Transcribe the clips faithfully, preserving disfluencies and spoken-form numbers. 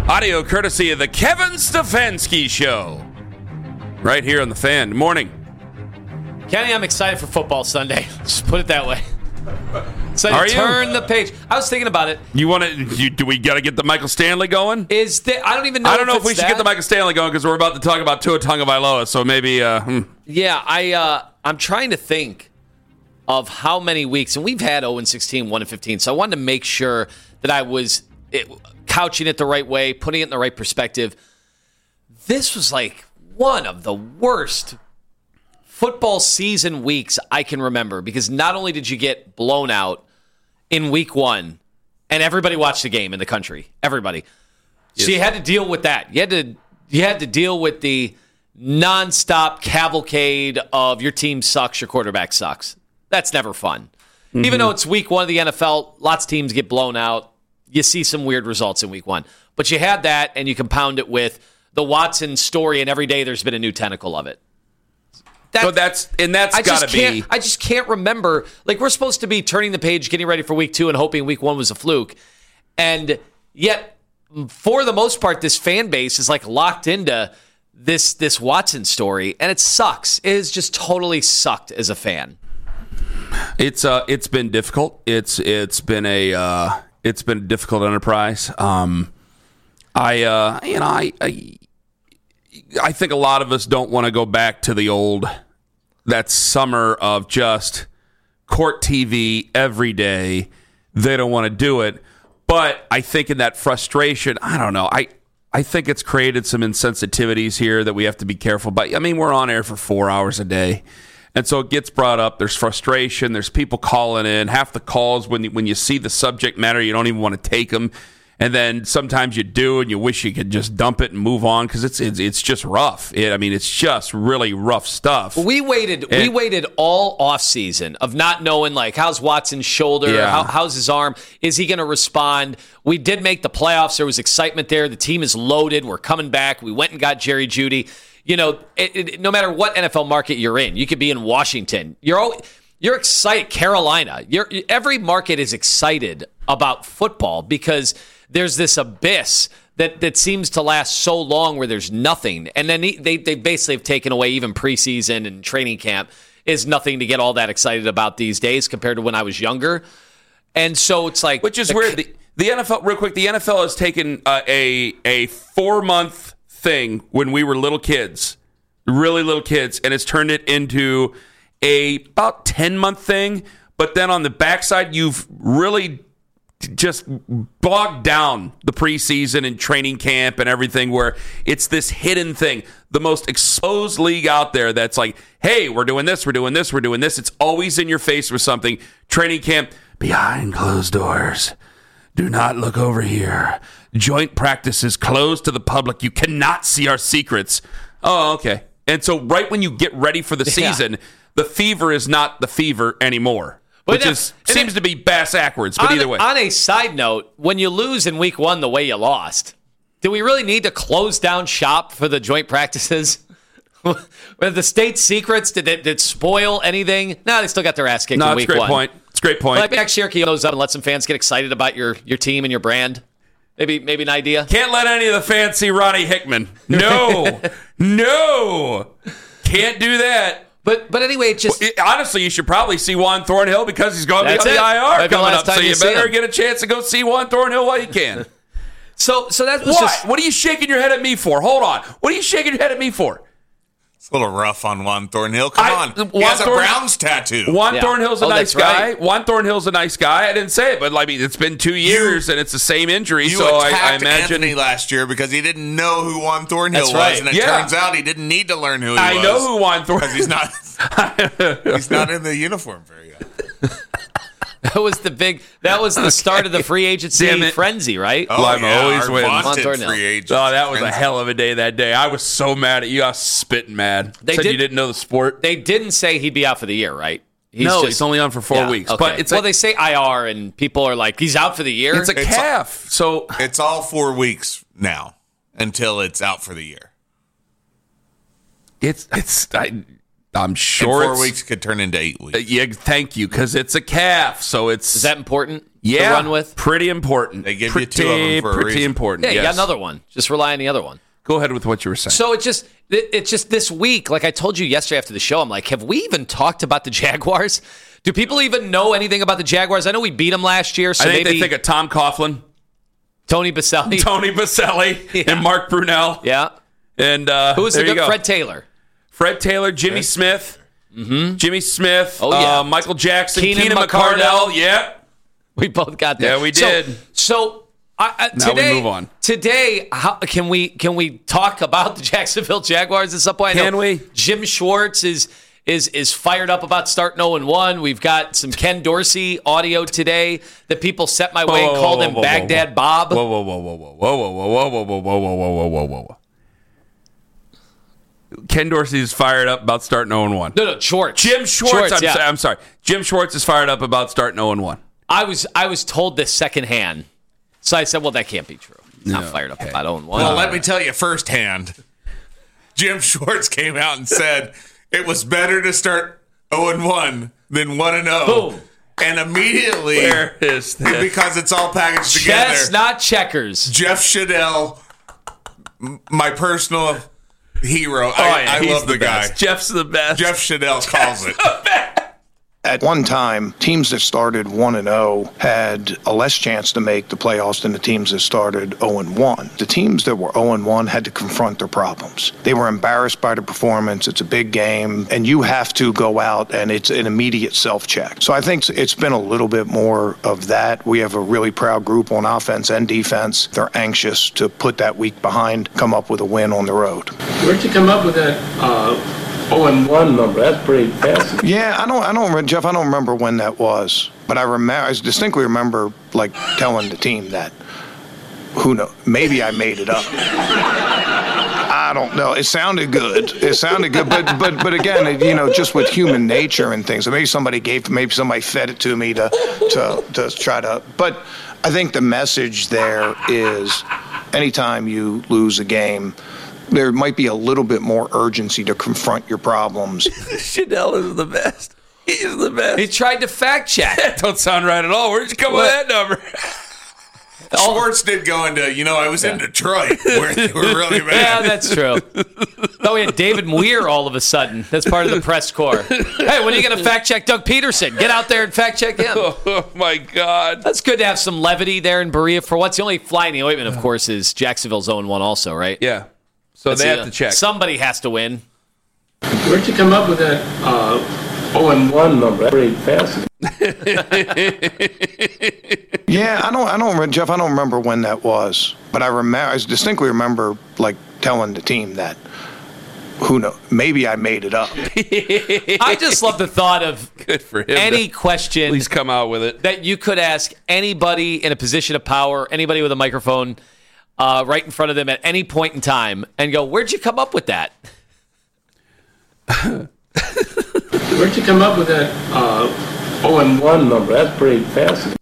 Audio courtesy of the Kevin Stefanski Show. Right here on The Fan. Good morning. Kenny, I'm excited for football Sunday. Just put it that way. So Are you? Turn the page. I was thinking about it. You want to? Do we got to get the Michael Stanley going? Is the, I don't even know. I don't know if, if we should that. get the Michael Stanley going because we're about to talk about Tua Tagovailoa. So maybe. Uh, hmm. Yeah, I. Uh, I'm trying to think of how many weeks, and we've had oh and sixteen, one and fifteen. So I wanted to make sure that I was it, couching it the right way, putting it in the right perspective. This was like one of the worst football season weeks I can remember, because not only did you get blown out in week one, and everybody watched the game in the country, everybody. Yes. So you had to deal with that. You had to you had to deal with the nonstop cavalcade of your team sucks, your quarterback sucks. That's never fun. Mm-hmm. Even though it's week one of the N F L, lots of teams get blown out. You see some weird results in week one. But you had that, and you compound it with the Watson story, and every day there's been a new tentacle of it. That, so that's and that's got to be. I just can't remember. Like, we're supposed to be turning the page, getting ready for week two, and hoping week one was a fluke. And yet, for the most part, this fan base is like locked into this this Watson story, and it sucks. It has just totally sucked as a fan. It's uh, it's been difficult. It's it's been a uh, it's been a difficult enterprise. Um, I uh, you know I. I I think a lot of us don't want to go back to the old, that summer of just court T V every day. They don't want to do it. But I think in that frustration, I don't know, I, I think it's created some insensitivities here that we have to be careful. But, I mean, we're on air for four hours a day. And so it gets brought up. There's frustration. There's people calling in. Half the calls, when, when you see the subject matter, you don't even want to take them. And then sometimes you do, and you wish you could just dump it and move on, because it's, it's it's just rough. It, I mean, it's just really rough stuff. We waited. And, we waited all off season of not knowing, like, how's Watson's shoulder? Yeah. How, how's his arm? Is he going to respond? We did make the playoffs. There was excitement there. The team is loaded. We're coming back. We went and got Jerry Jeudy. You know, it, it, no matter what N F L market you're in, you could be in Washington. You're always, you're excited. Carolina. You're every market is excited about football, because there's this abyss that, that seems to last so long where there's nothing. And then they, they basically have taken away even preseason and training camp is nothing to get all that excited about these days compared to when I was younger. And so it's like... Which is the, weird. The, the N F L, real quick, the N F L has taken uh, a a four-month thing when we were little kids, really little kids, and it's turned it into a about ten-month thing. But then on the backside, you've really... just bogged down the preseason and training camp and everything, where it's this hidden thing, the most exposed league out there that's like, hey, we're doing this, we're doing this, we're doing this. It's always in your face with something. Training camp, behind closed doors. Do not look over here. Joint practices closed to the public. You cannot see our secrets. Oh, okay. And so right when you get ready for the season, yeah. the fever is not the fever anymore. Which that, is, seems it, to be bass backwards, but on, either way. On a side note, when you lose in week one the way you lost, do we really need to close down shop for the joint practices? Were the state secrets, did it, did it spoil anything? No, they still got their ass kicked no, in week one. No, one. it's a great point. It's a great point. Like, next year, can you those up and let some fans get excited about your, your team and your brand? Maybe maybe an idea? Can't let any of the fans see Ronnie Hickman. No. no. Can't do that. But but anyway, it just... Well, it, honestly, you should probably see Juan Thornhill, because he's going to be on it. the I R Maybe coming up, so you you better get a chance to go see Juan Thornhill while you can. so so that was what? just... What are you shaking your head at me for? Hold on. What are you shaking your head at me for? It's a little rough on Juan Thornhill. Come I, on. Juan He has Thorn- a Browns tattoo. Juan yeah. Thornhill's a oh, nice guy. Right. Juan Thornhill's a nice guy. I didn't say it, but I mean, it's been two years you, and it's the same injury. You so I, attacked I imagine Anthony last year because he didn't know who Juan Thornhill That's was, right. and it yeah. turns out he didn't need to learn who he I was. I know who Juan Thornhill because he's not. he's not in the uniform very good. That was the big. That was the start of the free agency frenzy, right? Oh, Lima yeah, always our wins. vaunted free agent. Oh, that was frenzy. a hell of a day that day. I was so mad at you. I was spitting mad. They Said did, you didn't know the sport. They didn't say he'd be out for the year, right? He's no, just, he's only on for four yeah, weeks. Okay. But it's well, a, they say I R, and people are like, he's out for the year. It's a it's calf. All, so it's all four weeks now until it's out for the year. It's it's. I, I'm sure and four it's, weeks could turn into eight weeks. Uh, yeah, thank you, because it's a calf. So it's is that important? yeah, to run with. Pretty important. They give pretty, you two of them for a pretty reason. important. Yeah, you yes. got another one. Just rely on the other one. Go ahead with what you were saying. So it just it, it's just this week, like I told you yesterday after the show, I'm like, have we even talked about the Jaguars? Do people even know anything about the Jaguars? I know we beat them last year, so I think maybe they think of Tom Coughlin, Tony Baselli. Tony Baselli, Yeah. and Mark Brunell. Yeah. And uh, Who was there the you good go. Fred Taylor? Fred Taylor, Jimmy Smith, mm-hmm. Jimmy Smith, Oh, yeah. uh, Michael Jackson, Keenan Keenan McCardell. McCardell. Yeah. We both got that. Yeah, we So- did. So, I, I, Now we today, move on. Today, how, can we can we talk about the Jacksonville Jaguars at some point? I Can know we? Jim Schwartz is is is fired up about starting oh and one. We've got some Ken Dorsey audio today that people set my way and Whoa, called whoa, him whoa, Baghdad whoa. Bob. Whoa, whoa, whoa, whoa, whoa, whoa, whoa, whoa, whoa, whoa, whoa, whoa, whoa, whoa, whoa, whoa. Ken Dorsey is fired up about starting oh and one. No, no, Schwartz. Jim Schwartz, I'm, yeah. so- I'm sorry. Jim Schwartz is fired up about starting oh and one. I was I was told this secondhand, so I said, well, that can't be true. He's not No, fired up okay. about oh and one. Well, let me tell you firsthand. Jim Schwartz came out and said it was better to start oh and one than one and oh. Boom. And immediately, Where is this? because it's all packaged together, Chess, not checkers. Jeff Shadell, m- my personal hero. I, I Oh, he's love the, guy. best. Jeff's the best. Jeff Shadell calls it. At one time, teams that started one and oh had a less chance to make the playoffs than the teams that started oh and one. The teams that were oh and one had to confront their problems. They were embarrassed by the performance. It's a big game, and you have to go out, and it's an immediate self-check. So I think it's been a little bit more of that. We have a really proud group on offense and defense. They're anxious to put that week behind, come up with a win on the road. Where'd you come up with that uh, oh and one number? That's pretty fast. Yeah, I don't, I don't, re- Jeff, I don't remember when that was, but I remember, I distinctly remember, like, telling the team that. Who knows? Maybe I made it up. I don't know. It sounded good. It sounded good, but but but again, it, you know, just with human nature and things. Maybe somebody gave, maybe somebody fed it to me to to to try to. But I think the message there is, anytime you lose a game, there might be a little bit more urgency to confront your problems. Shadell is the best. He's the best. He tried to fact check. That don't sound right at all. Where'd you come What? with that number? Schwartz did go into, you know, I was in Detroit where they were really Yeah, bad. that's true. Oh, we had David Weir all of a sudden. That's part of the press corps. Hey, when are you going to fact check Doug Peterson? Get out there and fact check him. Oh, my God. That's good to have some levity there in Berea. For what's the only fly in the ointment, of course, is Jacksonville's oh and one also, right? Yeah. So That's they it. have to check. Somebody has to win. Where'd you come up with that uh, oh and one number? That's pretty fast. Yeah, I don't, I don't, re- Jeff, I don't remember when that was, but I remember, I distinctly remember, like, telling the team that. Who knows? Maybe I made it up. I just love the thought of Good for him. any to question Please come out with it. that you could ask anybody in a position of power, anybody with a microphone uh, right in front of them at any point in time, and go, where'd you come up with that? Where'd you come up with that uh, oh and one number? That's pretty fast.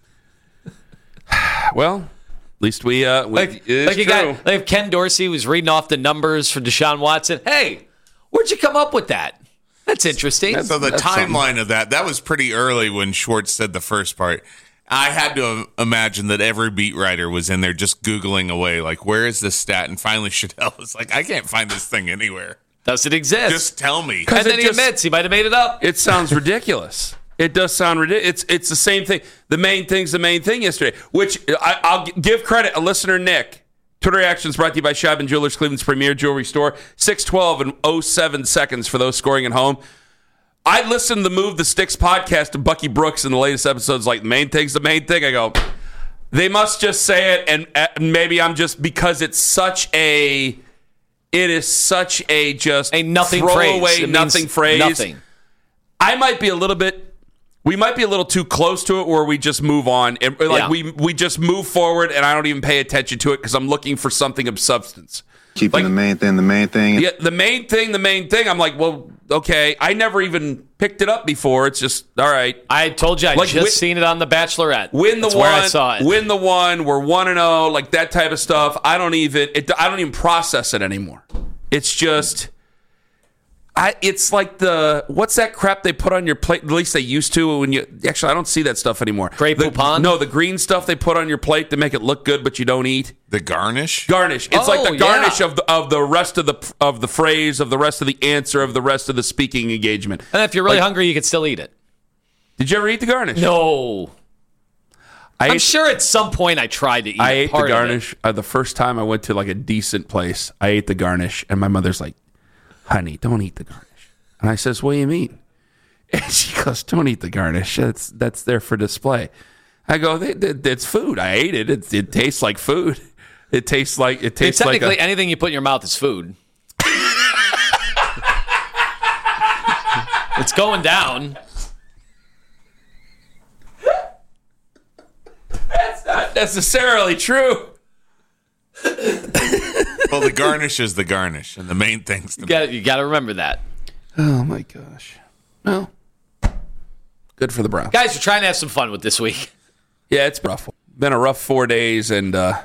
Well, at least we, uh, we Like, it's like you true. got, like if Ken Dorsey was reading off the numbers for Deshaun Watson. Hey, where'd you come up with that? That's interesting. So the That's timeline of that, that was pretty early when Schwartz said the first part. I had to imagine that every beat writer was in there just Googling away, like, where is this stat? And finally Shadell was like, I can't find this thing anywhere. Does it exist? Just tell me. and then it he just- admits he might have made it up. It sounds ridiculous. It does sound ridiculous. It's it's the same thing. The main thing's the main thing yesterday, which I, I'll g- give credit. A listener, Nick. Twitter reactions brought to you by Scheibman Jewelers, Cleveland's premier jewelry store. six twelve and oh seven seconds for those scoring at home. I listened to the Move the Sticks podcast to Bucky Brooks in the latest episodes. Like, the main thing's the main thing. I go, they must just say it, and uh, maybe I'm just, because it's such a, it is such a just A nothing throwaway phrase. It means nothing phrase. Nothing. I might be a little bit, we might be a little too close to it where we just move on. And, like Yeah. we we just move forward and I don't even pay attention to it because I'm looking for something of substance. Keeping Like- the main thing the main thing. Yeah, the main thing, the main thing. I'm like, well, okay. I never even picked it up before. It's just, all right. I told you I Like, just win- seen it on The Bachelorette. Win the That's one, where I saw it. win the one. We're one and zero, like that type of stuff. I don't even, it, I don't even process it anymore. It's just, I, it's like the what's that crap they put on your plate? At least they used to. When you actually, I don't see that stuff anymore. Grey The- Poupon? No, the green stuff they put on your plate to make it look good, but you don't eat. The garnish? Garnish. It's Oh, like the garnish yeah. of the of the rest of the of the phrase, of the rest of the answer, of the rest of the speaking engagement. And if you're really Like- hungry, you can still eat it. Did you ever eat the garnish? No. I I'm ate, sure at some point I tried to eat I ate the part of it. garnish uh, the first time I went to like a decent place. I ate the garnish, and my mother's like, "Honey, don't eat the garnish." And I says, "What do you mean?" And she goes, "Don't eat the garnish. That's that's there for display." I go, "It- it- "It's food. I ate it. It, it tastes like food. It tastes like it I mean, tastes like technically, a, anything you put in your mouth is food. It's going down. not necessarily true." Well, the garnish is the garnish, and the main thing's the You got you got to remember that. Oh my gosh. Well, good for the Browns. Guys, we're trying to have some fun with this week. Yeah, it's rough. Been a rough four days, and uh,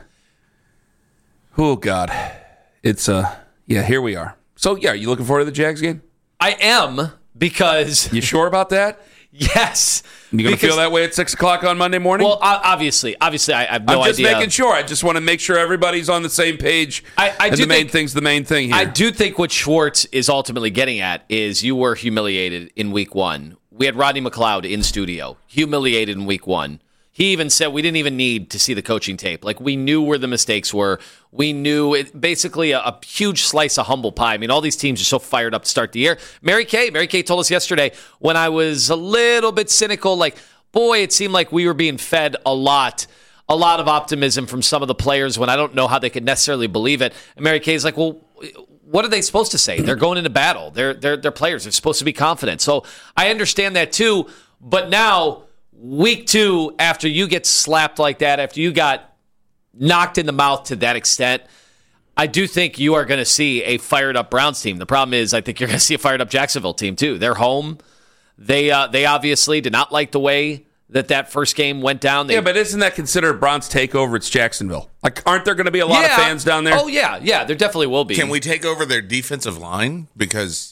oh god, it's uh, yeah, here we are. So yeah, you looking forward to the Jags game? I am because You sure about that? yes, You gonna because- feel that way at six o'clock on Monday morning? Well, o- obviously, obviously, I I have no I'm just idea. making sure. I just want to make sure everybody's on the same page. I- I and do the main think- thing's the main thing here. I do think what Schwartz is ultimately getting at is you were humiliated in week one. We had Rodney McLeod in studio, humiliated in week one. He even said we didn't even need to see the coaching tape. Like, we knew where the mistakes were. We knew it, basically a, a huge slice of humble pie. I mean, all these teams are so fired up to start the year. Mary Kay, Mary Kay told us yesterday when I was a little bit cynical, like, boy, it seemed like we were being fed a lot. A lot of optimism from some of the players when I don't know how they could necessarily believe it. And Mary Kay's like, well, what are they supposed to say? They're going into battle. They're they're they're players. They're supposed to be confident. So I understand that too. But now, week two, after you get slapped like that, after you got knocked in the mouth to that extent, I do think you are going to see a fired up Browns team. The problem is, I think you're going to see a fired up Jacksonville team too. They're home. They uh, they obviously did not like the way that that first game went down. They, yeah, but isn't that considered Browns takeover? It's Jacksonville. Like, aren't there going to be a lot Yeah. of fans down there? Oh yeah, yeah, there definitely will be. Can we take over their defensive line? Because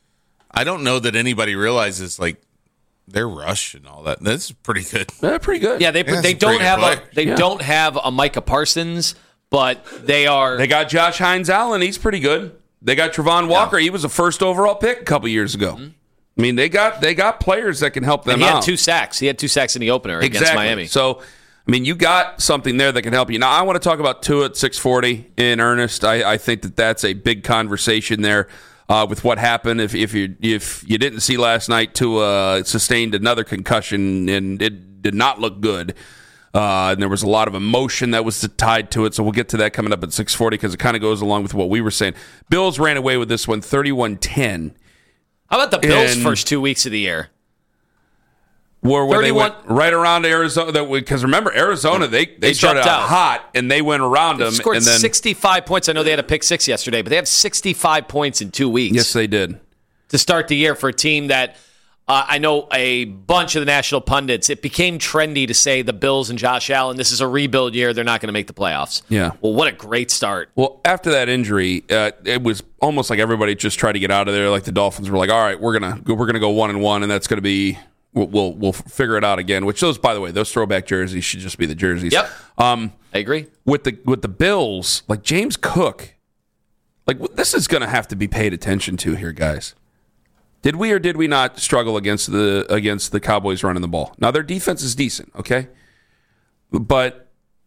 I don't know that anybody realizes, like, their rush and all that. That's pretty good. They're pretty good. Yeah, they Yeah, they some don't pretty have good a players. they Yeah. don't have a Micah Parsons, but they are. They got Josh Hines Allen. He's pretty good. They got Trevon Walker. He was a first overall pick a couple years ago. I mean, they got they got players that can help them and he out. had two sacks. He had two sacks in the opener against exactly. Miami. So, I mean, you got something there that can help you. Now, I want to talk about Tua at six forty in earnest. I, I think that that's a big conversation there uh, with what happened. If if you if you didn't see last night, Tua sustained another concussion and it did not look good. Uh, and there was a lot of emotion that was tied to it. So we'll get to that coming up at six forty because it kind of goes along with what we were saying. Bills ran away with this one thirty-one ten. How about the Bills' And- first two weeks of the year? Where, where they went thirty-one right around Arizona. Because remember, Arizona, they, they, They started jumped out out. hot, and they went around They them. scored and then, sixty-five points. I know they had a pick six yesterday, but they have sixty-five points in two weeks Yes, they did. to start the year for a team that uh, I know a bunch of the national pundits, it became trendy to say the Bills and Josh Allen, this is a rebuild year. They're not going to make the playoffs. Yeah. Well, what a great start. Well, after that injury, uh, it was almost like everybody just tried to get out of there. Like the Dolphins were like, "All right, we're gonna we're gonna go one and one, and that's gonna be we'll we'll, we'll figure it out again." Which those, by the way, those throwback jerseys should just be the jerseys. Yep. Um, I agree. with the with the Bills, like James Cook, like this is gonna have to be paid attention to here, guys. Did we or did we not struggle against the against the Cowboys running the ball? Now their defense is decent, okay, but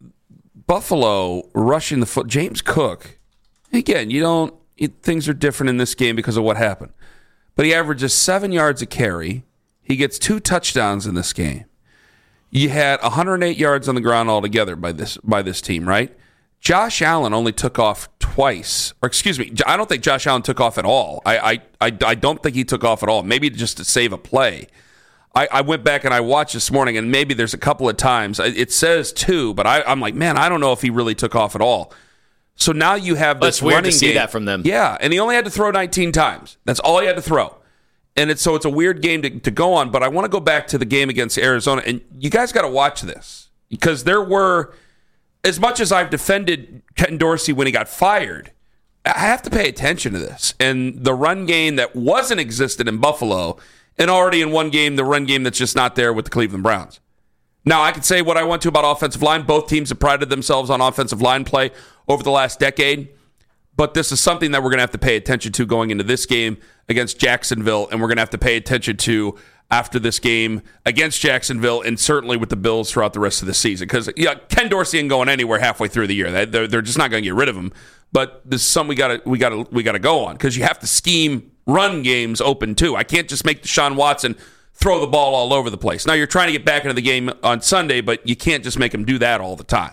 Buffalo rushing the foot. James Cook, again, you don't. It, things are different in this game because of what happened, but he averages seven yards a carry. He gets two touchdowns in this game. You had one hundred eight yards on the ground altogether by this by this team, right? Josh Allen only took off twice, or excuse me, I don't think Josh Allen took off at all. I I, I, I don't think he took off at all. Maybe just to save a play. I, I went back and I watched this morning, and maybe there's a couple of times it says two, but I, I'm like, man, I don't know if he really took off at all. So now you have this That's weird running to see game. that from them. Yeah, and he only had to throw nineteen times. That's all he had to throw. And it's so it's a weird game to, to go on, but I want to go back to the game against Arizona, and you guys got to watch this because there were, as much as I've defended Ken Dorsey when he got fired, I have to pay attention to this. And the run game that wasn't existed in Buffalo, and already in one game, the run game that's just not there with the Cleveland Browns. Now, I could say what I want to about offensive line. Both teams have prided themselves on offensive line play over the last decade. But this is something that we're going to have to pay attention to going into this game against Jacksonville, and we're going to have to pay attention to after this game against Jacksonville, and certainly with the Bills throughout the rest of the season. Because yeah, Ken Dorsey ain't going anywhere halfway through the year. They're, they're just not going to get rid of him. But this is something we got to we got to we got to go on, because you have to scheme run games open too. I can't just make Deshaun Watson throw the ball all over the place. Now you're trying to get back into the game on Sunday, but you can't just make him do that all the time.